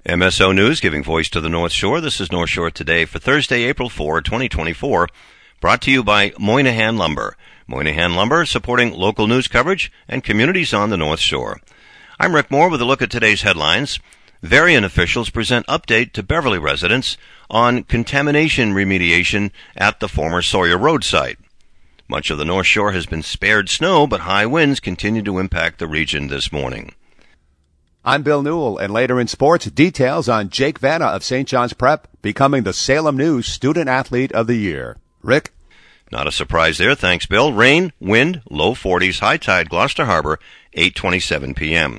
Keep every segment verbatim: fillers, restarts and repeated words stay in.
M S O News, giving voice to the North Shore. This is North Shore Today for Thursday, April fourth, twenty twenty-four, brought to you by Moynihan Lumber. Moynihan Lumber, supporting local news coverage and communities on the North Shore. I'm Rick Moore with a look at today's headlines. Varian officials present update to Beverly residents on contamination remediation at the former Sawyer Road site. Much of the North Shore has been spared snow, but high winds continue to impact the region this morning. I'm Bill Newell, and later in sports, details on Jake Vanna of Saint John's Prep becoming the Salem News Student Athlete of the Year. Rick? Not a surprise there, thanks, Bill. Rain, wind, low forties, high tide, Gloucester Harbor, eight twenty-seven p.m.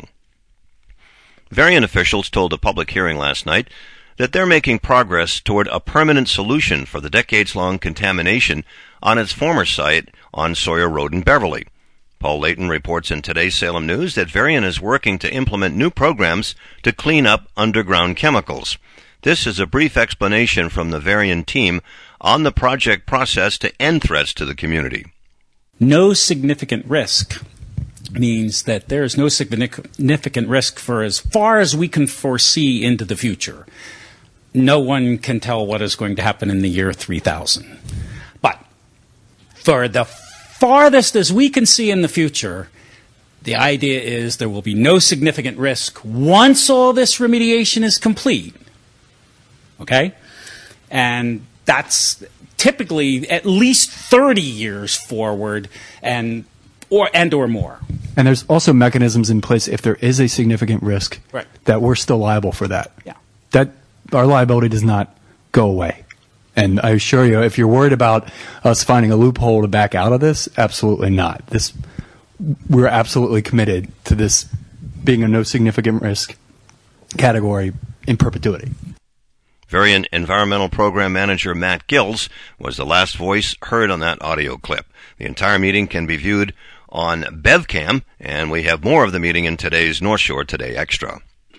Varian officials told a public hearing last night that they're making progress toward a permanent solution for the decades-long contamination on its former site on Sawyer Road in Beverly. Paul Layton reports in today's Salem News that Varian is working to implement new programs to clean up underground chemicals. This is a brief explanation from the Varian team on the project process to end threats to the community. No significant risk means that there is no significant risk for as far as we can foresee into the future. No one can tell what is going to happen in the year three thousand. But for the farthest as we can see in the future, the idea is there will be no significant risk once all this remediation is complete. Okay? And that's typically at least thirty years forward and or and or more. And there's also mechanisms in place if there is a significant risk, right, that we're still liable for that. Yeah. That our liability does not go away. And I assure you, if you're worried about us finding a loophole to back out of this, absolutely not. This, we're absolutely committed to this being a no significant risk category in perpetuity. Varian Environmental Program Manager Matt Gills was the last voice heard on that audio clip. The entire meeting can be viewed on BevCam, and we have more of the meeting in today's North Shore Today Extra.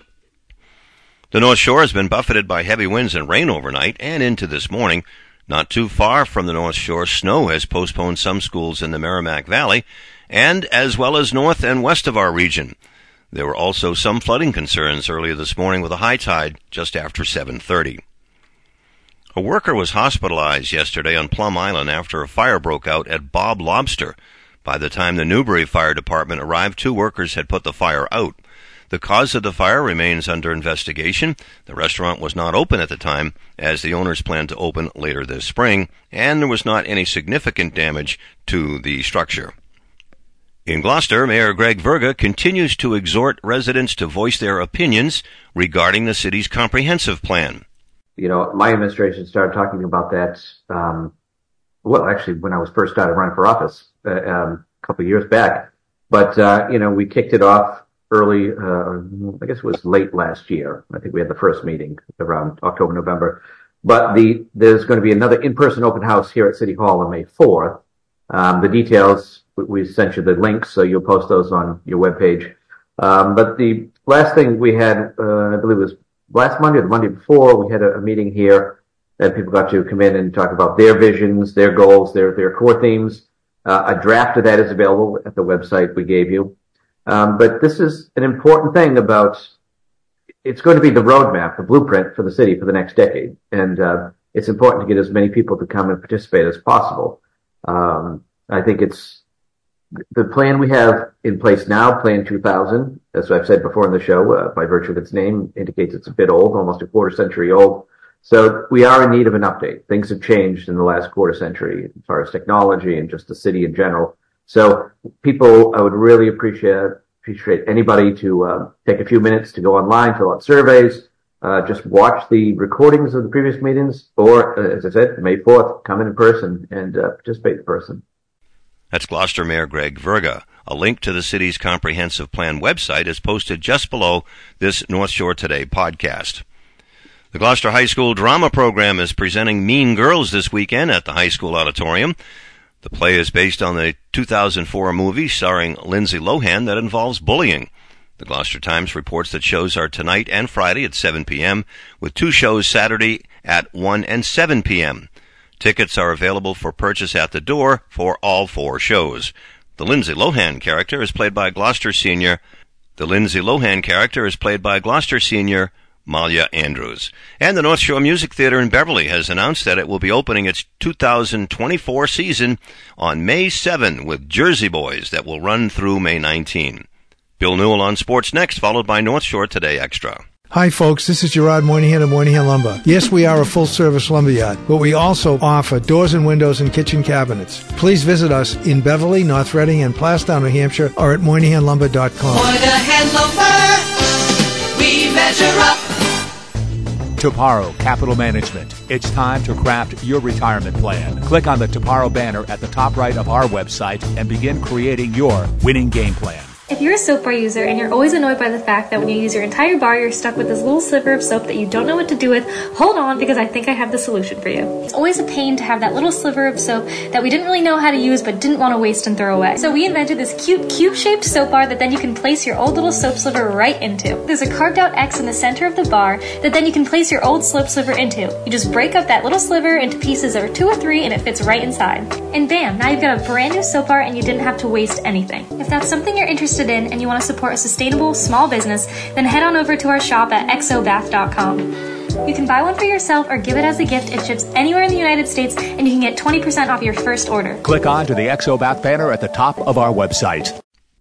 The North Shore has been buffeted by heavy winds and rain overnight and into this morning. Not too far from the North Shore, snow has postponed some schools in the Merrimack Valley, and as well as north and west of our region. There were also some flooding concerns earlier this morning with a high tide just after seven thirty. A worker was hospitalized yesterday on Plum Island after a fire broke out at Bob Lobster. By the time the Newbury Fire Department arrived, two workers had put the fire out. The cause of the fire remains under investigation. The restaurant was not open at the time, as the owners planned to open later this spring, and there was not any significant damage to the structure. In Gloucester, Mayor Greg Verga continues to exhort residents to voice their opinions regarding the city's comprehensive plan. You know, my administration started talking about that, um, well, actually, when I was first started running for office uh, um, a couple of years back. But, uh, you know, we kicked it off early, uh, I guess it was late last year. I think we had the first meeting around October, November. But the there's going to be another in-person open house here at City Hall on May fourth. Um, the details, we sent you the links, so you'll post those on your webpage. Um, but the last thing we had, uh, I believe it was last Monday or the Monday before, we had a, a meeting here that people got to come in and talk about their visions, their goals, their, their core themes. Uh, a draft of that is available at the website we gave you. Um, but this is an important thing about, it's going to be the roadmap, the blueprint for the city for the next decade. And, uh, it's important to get as many people to come and participate as possible. Um, I think it's the plan we have in place now, Plan two thousand, as I've said before in the show, uh, by virtue of its name, indicates it's a bit old, almost a quarter century old. So we are in need of an update. Things have changed in the last quarter century as far as technology and just the city in general. So people, I would really appreciate appreciate anybody to uh, take a few minutes to go online, fill out surveys, uh, just watch the recordings of the previous meetings, or, uh, as I said, May fourth, come in in person and uh, participate in person. That's Gloucester Mayor Greg Verga. A link to the city's comprehensive plan website is posted just below this North Shore Today podcast. The Gloucester High School Drama Program is presenting Mean Girls this weekend at the high school auditorium. The play is based on the two thousand four movie starring Lindsay Lohan that involves bullying. The Gloucester Times reports that shows are tonight and Friday at seven p.m., with two shows Saturday at one and seven p.m. Tickets are available for purchase at the door for all four shows. The Lindsay Lohan character is played by Gloucester Senior. The Lindsay Lohan character is played by Gloucester Senior Malia Andrews. And the North Shore Music Theater in Beverly has announced that it will be opening its two thousand twenty-four season on May seventh with Jersey Boys that will run through May nineteenth. Bill Newell on Sports Next, followed by North Shore Today Extra. Hi, folks. This is Gerard Moynihan of Moynihan Lumber. Yes, we are a full-service lumberyard, but we also offer doors and windows and kitchen cabinets. Please visit us in Beverly, North Reading, and Plastown, New Hampshire, or at moynihan lumber dot com. Moynihan Lumber, we measure up. Toparo Capital Management. It's time to craft your retirement plan. Click on the Toparo banner at the top right of our website and begin creating your winning game plan. If you're a soap bar user and you're always annoyed by the fact that when you use your entire bar, you're stuck with this little sliver of soap that you don't know what to do with, hold on, because I think I have the solution for you. It's always a pain to have that little sliver of soap that we didn't really know how to use but didn't want to waste and throw away. So we invented this cute cube-shaped soap bar that then you can place your old little soap sliver right into. There's a carved out X in the center of the bar that then you can place your old soap sliver into. You just break up that little sliver into pieces of two or three and it fits right inside. And bam, now you've got a brand new soap bar and you didn't have to waste anything. If that's something you're interested in and you want to support a sustainable small business, then head on over to our shop at exobath dot com. You can buy one for yourself or give it as a gift. It ships anywhere in the United States and you can get twenty percent off your first order. Click on to the Exobath banner at the top of our website.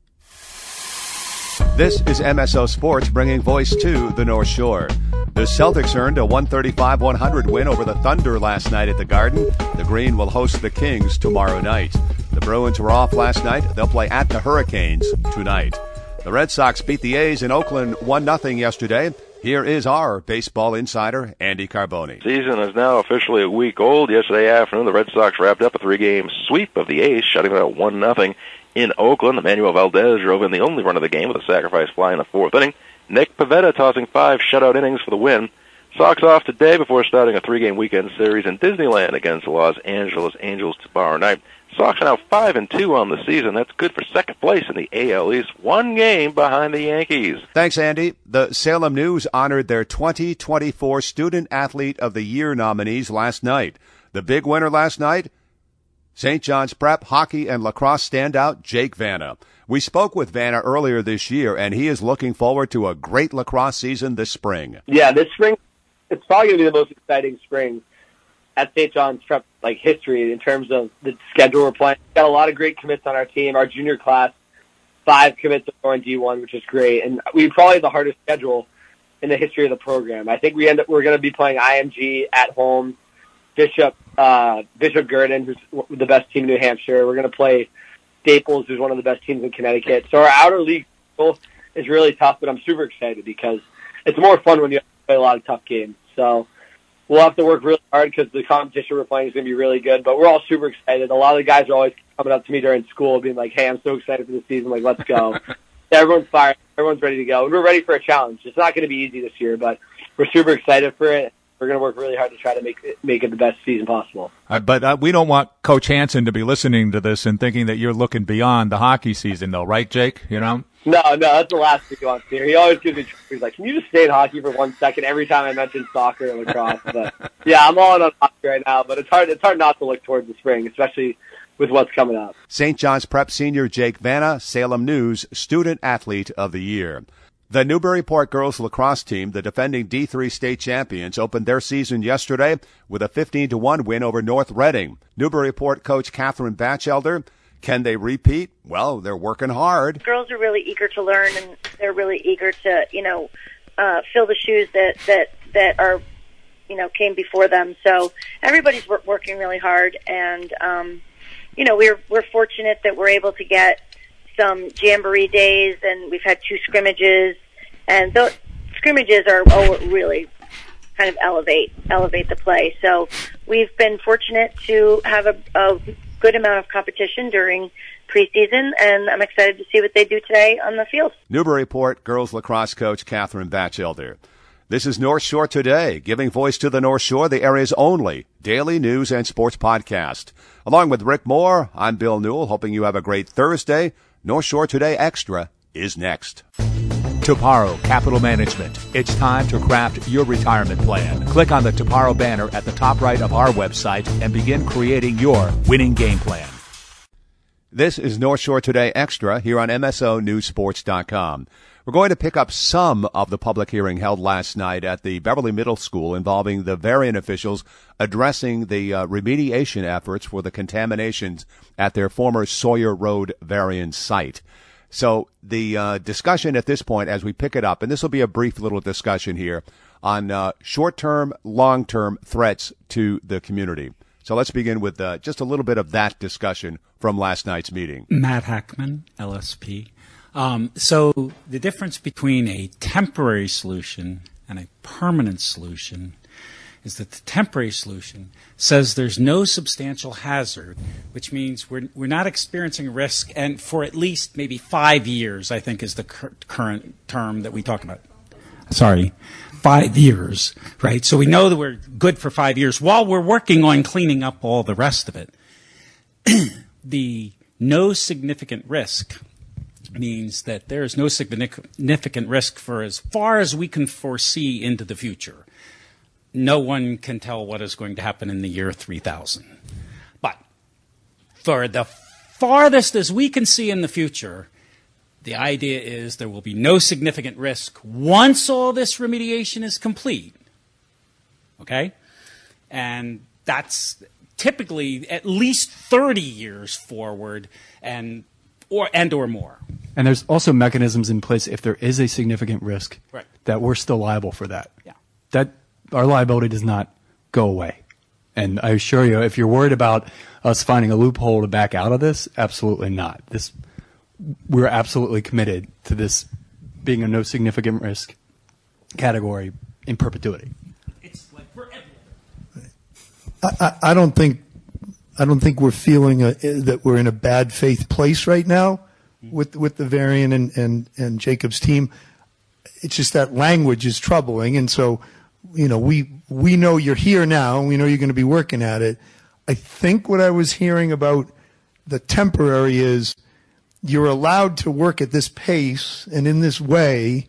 This is M S O Sports bringing voice to the North Shore. The Celtics earned a one thirty-five one hundred win over the Thunder last night at the Garden. The Green will host the Kings tomorrow night. The Bruins were off last night. They'll play at the Hurricanes tonight. The Red Sox beat the A's in Oakland one nothing yesterday. Here is our baseball insider, Andy Carboni. Season is now officially a week old. Yesterday afternoon, the Red Sox wrapped up a three-game sweep of the A's, shutting them out one nothing in Oakland. Emmanuel Valdez drove in the only run of the game with a sacrifice fly in the fourth inning. Nick Pivetta tossing five shutout innings for the win. Sox off today before starting a three-game weekend series in Disneyland against the Los Angeles Angels tomorrow night. Sox are now five and two on the season. That's good for second place in the A L East, one game behind the Yankees. Thanks, Andy. The Salem News honored their twenty twenty-four Student Athlete of the Year nominees last night. The big winner last night, Saint John's Prep hockey and lacrosse standout Jake Vanna. We spoke with Vanna earlier this year, and he is looking forward to a great lacrosse season this spring. Yeah, this spring, it's probably going to be the most exciting spring at Saint John's Prep, like, history in terms of the schedule we're playing. We've got a lot of great commits on our team. Our junior class, five commits are in D one, which is great. And we probably have the hardest schedule in the history of the program. I think we end up, we're going to be playing I M G at home, Bishop, uh, Bishop Gurdon, who's the best team in New Hampshire. We're going to play Staples, who's one of the best teams in Connecticut. So our outer league schedule is really tough, but I'm super excited because it's more fun when you play a lot of tough games. So we'll have to work really hard because the competition we're playing is going to be really good, but we're all super excited. A lot of the guys are always coming up to me during school being like, hey, I'm so excited for the season. Like, let's go. Everyone's fired. Everyone's ready to go. And we're ready for a challenge. It's not going to be easy this year, but we're super excited for it. We're going to work really hard to try to make it, make it the best season possible. Uh, but uh, we don't want Coach Hansen to be listening to this and thinking that you're looking beyond the hockey season, though, right, Jake? You know? No, no, that's the last thing he wants to hear. He always gives me trouble. He's like, can you just stay in hockey for one second every time I mention soccer and lacrosse? But, yeah, I'm all in on hockey right now, but it's hard, it's hard not to look towards the spring, especially with what's coming up. Saint John's Prep senior Jake Vanna, Salem News Student Athlete of the Year. The Newburyport girls lacrosse team, the defending D three state champions, opened their season yesterday with a fifteen to one win over North Reading. Newburyport coach Catherine Batchelder, can they repeat? Well, they're working hard. Girls are really eager to learn, and they're really eager to, you know, uh, fill the shoes that, that, that are, you know, came before them. So everybody's work, working really hard, and, um, you know, we're, we're fortunate that we're able to get some jamboree days, and we've had two scrimmages, and those scrimmages are oh, really kind of elevate elevate the play. So we've been fortunate to have a, a good amount of competition during preseason, and I'm excited to see what they do today on the field. Newburyport girls lacrosse coach Catherine Batchelder. This is North Shore Today, giving voice to the North Shore, the area's only daily news and sports podcast. Along with Rick Moore, I'm Bill Newell, hoping you have a great Thursday. North Shore Today Extra is next. Toparo Capital Management. It's time to craft your retirement plan. Click on the Toparo banner at the top right of our website and begin creating your winning game plan. This is North Shore Today Extra here on M S O News Sports dot com. We're going to pick up some of the public hearing held last night at the Beverly Middle School involving the Varian officials addressing the uh, remediation efforts for the contaminations at their former Sawyer Road Varian site. So the uh, discussion at this point, as we pick it up, and this will be a brief little discussion here, on uh, short-term, long-term threats to the community. So let's begin with uh, just a little bit of that discussion from last night's meeting. Matt Hackman, L S P. Um, so the difference between a temporary solution and a permanent solution is that the temporary solution says there's no substantial hazard, which means we're we're not experiencing risk, and for at least maybe five years, I think is the cur- current term that we talk about. Sorry, five years, right? So we know that we're good for five years while we're working on cleaning up all the rest of it. The no significant risk means that there is no significant risk for as far as we can foresee into the future. No one can tell what is going to happen in the year three thousand. But for the farthest as we can see in the future, the idea is there will be no significant risk once all this remediation is complete. Okay? And that's typically at least thirty years forward and or and or more. And there's also mechanisms in place if there is a significant risk right. that we're still liable for that. Yeah. That our liability does not go away. And I assure you, if you're worried about us finding a loophole to back out of this, absolutely not. This we're absolutely committed to this being a no significant risk category in perpetuity. It's like for everyone. I, I, I don't think I don't think we're feeling a, that we're in a bad faith place right now with with the Varian and, and, and Jacob's team. It's just that language is troubling, and so you know we we know you're here now, and we know you're going to be working at it. I think what I was hearing about the temporary is you're allowed to work at this pace and in this way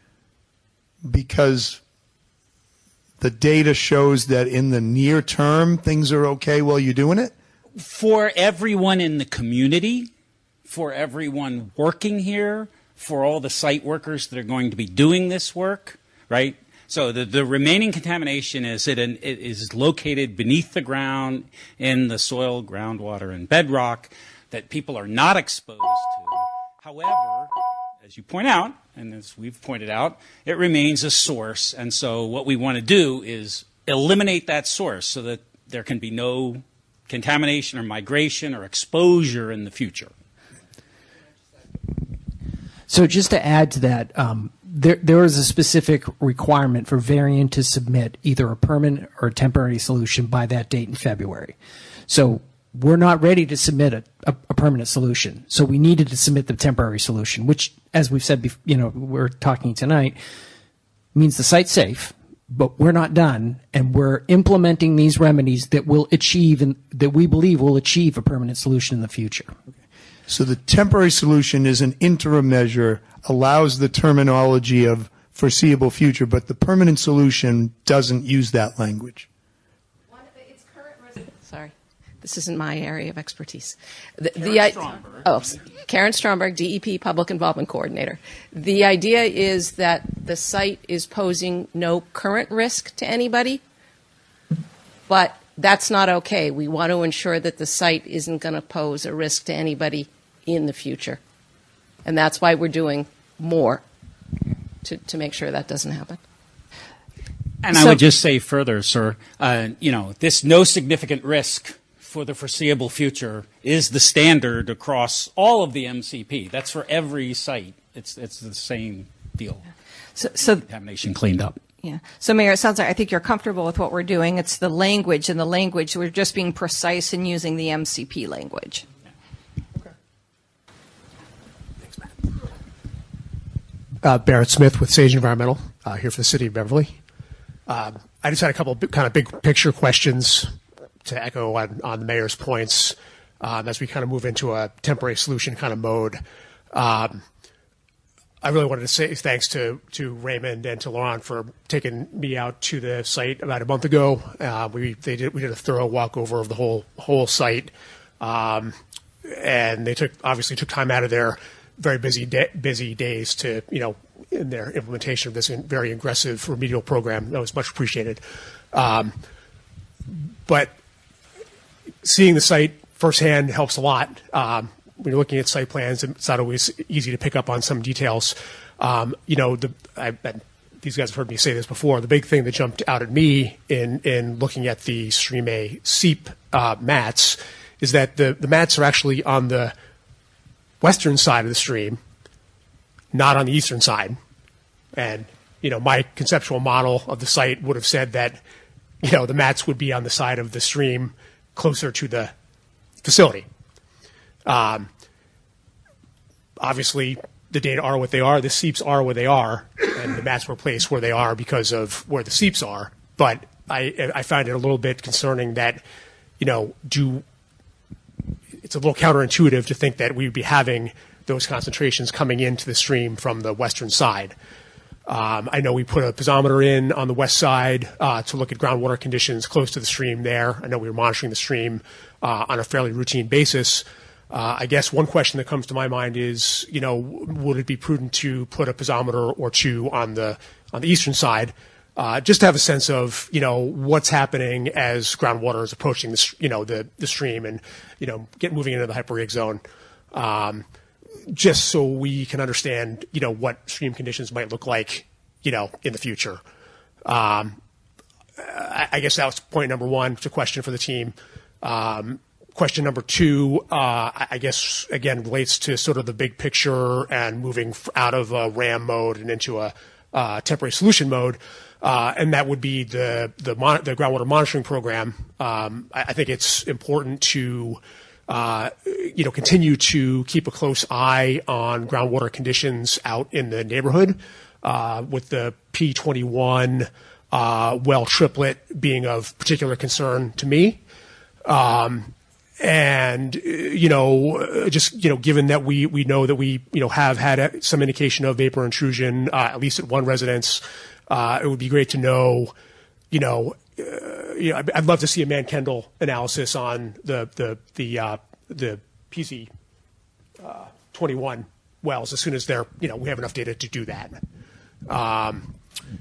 because the data shows that in the near term things are okay while you're doing it? For everyone in the community, for everyone working here, for all the site workers that are going to be doing this work, right? So the, the remaining contamination is it, an, it is located beneath the ground in the soil, groundwater, and bedrock that people are not exposed to. However, as you point out, and as we've pointed out, it remains a source. And so what we want to do is eliminate that source so that there can be no contamination or migration or exposure in the future. So just to add to that, um, there, there is a specific requirement for Varian to submit either a permanent or a temporary solution by that date in February. So we're not ready to submit a, a, a permanent solution. So we needed to submit the temporary solution, which, as we've said, bef- you know, we're talking tonight, means the site's safe, but we're not done, and we're implementing these remedies that will achieve and that we believe will achieve a permanent solution in the future. Okay. So the temporary solution is an interim measure, allows the terminology of foreseeable future, but the permanent solution doesn't use that language. Sorry. This isn't my area of expertise. The, Karen the, Stromberg. Oh, Karen Stromberg, D E P Public Involvement Coordinator. The idea is that the site is posing no current risk to anybody, but that's not okay. We want to ensure that the site isn't going to pose a risk to anybody in the future. And that's why we're doing more to, to make sure that doesn't happen. And So- I would just say further, sir, uh, you know, this no significant risk for the foreseeable future is the standard across all of the M C P. That's for every site. It's it's the same deal. So, so Contamination cleaned up. Yeah. So, Mayor, it sounds like I think you're comfortable with what we're doing. It's the language, and the language, we're just being precise in using the M C P language. Uh, Barrett Smith with Sage Environmental, uh, here for the City of Beverly. Um, I just had a couple of kind of big picture questions to echo on, on the mayor's points um, as we kind of move into a temporary solution kind of mode. Um, I really wanted to say thanks to, to Raymond and to Laurent for taking me out to the site about a month ago. Uh, we they did we did a thorough walkover of the whole whole site, um, and they took obviously took time out of their very busy day, busy days to you know in their implementation of this very aggressive remedial program. That was much appreciated. Um, but seeing the site firsthand helps a lot. Um, when you're looking at site plans, it's not always easy to pick up on some details. Um, you know, the, I, I, these guys have heard me say this before. The big thing that jumped out at me in, in looking at the Stream A seep uh, mats is that the, the mats are actually on the western side of the stream, not on the eastern side. And, you know, my conceptual model of the site would have said that, you know, the mats would be on the side of the stream closer to the facility. Um, obviously, the data are what they are. The seeps are where they are, and the mats were placed where they are because of where the seeps are. But I, I find it a little bit concerning that, you know, do it's a little counterintuitive to think that we would be having those concentrations coming into the stream from the western side. Um, I know we put a piezometer in on the west side uh, to look at groundwater conditions close to the stream there. I know we were monitoring the stream uh, on a fairly routine basis. Uh, I guess one question that comes to my mind is, you know, would it be prudent to put a piezometer or two on the on the eastern side, uh, just to have a sense of, you know, what's happening as groundwater is approaching the, you know, the the stream and, you know, get moving into the hyporheic zone, um, just so we can understand, you know, what stream conditions might look like, you know, in the future. Um, I, I guess that was point number one. It's a question for the team. Um, Question number two, uh, I guess, again, relates to sort of the big picture and moving out of a RAM mode and into a uh, temporary solution mode, uh, and that would be the the, mon- the groundwater monitoring program. Um, I, I think it's important to, uh, you know, continue to keep a close eye on groundwater conditions out in the neighborhood, uh, with the P twenty-one uh, well triplet being of particular concern to me. Um, And, you know, just, you know, given that we, we know that we, you know, have had some indication of vapor intrusion, uh, at least at one residence, uh, it would be great to know, you know, uh, you know, I'd, I'd love to see a Mann-Kendall analysis on the, the, the, uh, the P Z uh, twenty-one wells as soon as they're, you know, we have enough data to do that. Um,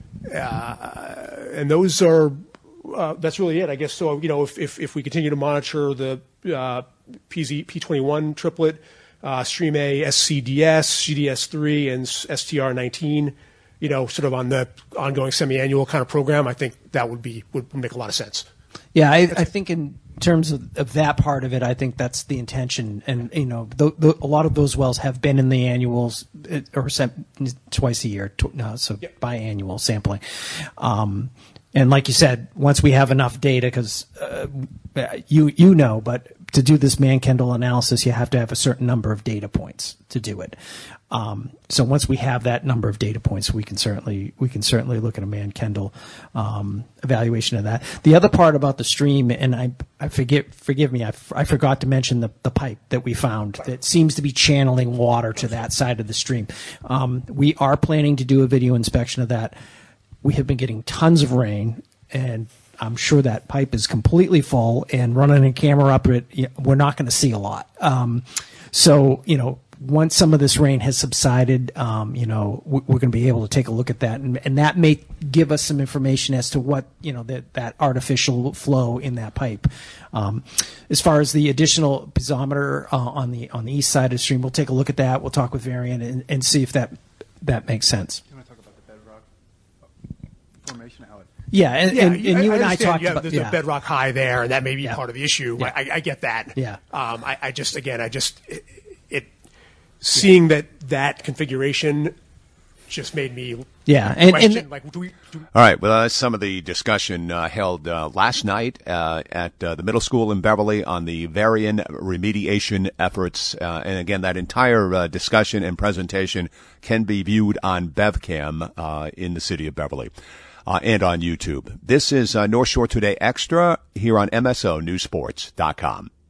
uh, and those are, Uh, that's really it, I guess. So, you know, if, if, if we continue to monitor the uh, P Z, P twenty-one triplet, uh, Stream A, S C D S, G D S three, and S T R nineteen, you know, sort of on the ongoing semi-annual kind of program, I think that would be would make a lot of sense. Yeah, I, I think in terms of, of that part of it, I think that's the intention. And, you know, the, the, a lot of those wells have been in the annuals or sent twice a year, to, no, so yep. biannual sampling. Um, And like you said, once we have enough data, because uh, you you know, but to do this Mann-Kendall analysis, you have to have a certain number of data points to do it. Um, so once we have that number of data points, we can certainly we can certainly look at a Mann-Kendall um, evaluation of that. The other part about the stream, and I I forget forgive me, I, f- I forgot to mention the the pipe that we found that seems to be channeling water to that side of the stream. Um, we are planning to do a video inspection of that. We have been getting tons of rain, and I'm sure that pipe is completely full, and running a camera up it, we're not going to see a lot. Um, so, you know, once some of this rain has subsided, um, you know, we're going to be able to take a look at that, and, and that may give us some information as to what, you know, that, that artificial flow in that pipe. Um, as far as the additional piezometer uh, on the on the east side of the stream, we'll take a look at that. We'll talk with Varian and, and see if that that makes sense. Formation, Alex. Yeah, and, yeah, and, and you I and I talked yeah, about there's yeah. a bedrock high there, and that may be yeah. part of the issue. Yeah. I, I get that. Yeah. Um, I, I just again, I just it, it seeing yeah. that that configuration just made me yeah. And, question and, like, do we? Do All right. Well, that's some of the discussion uh, held uh, last night uh, at uh, the middle school in Beverly on the Varian remediation efforts, uh, and again, that entire uh, discussion and presentation can be viewed on BevCam uh, in the city of Beverly. Uh, and on YouTube. This is uh, North Shore Today Extra here on M S O News Sports dot com.